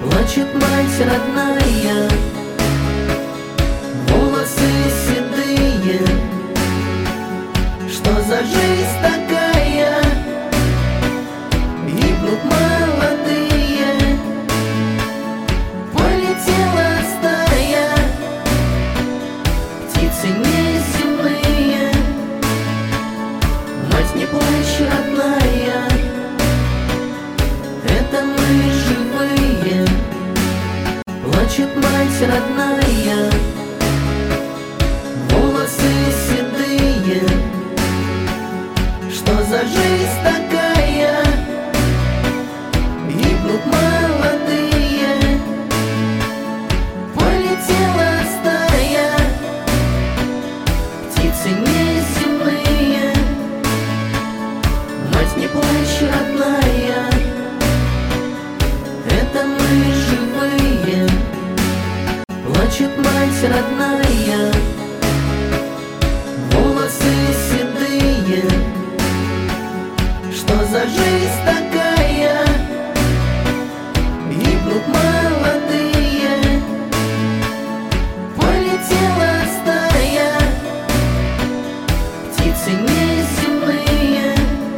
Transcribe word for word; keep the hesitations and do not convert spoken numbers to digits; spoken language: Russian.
Плачет мать родная, волосы седые. Что за жизнь такая? Гибнут молодые. Полетела стая, птицы неземные. Мать, не плачь, родная, это мы живые. Плачет мать родная, волосы седые. Что за жизнь такая? Гибнут молодые. Полетела стая, птицы неземные. Мать, не плачь, родная, это мы живые. Плачет мать родная.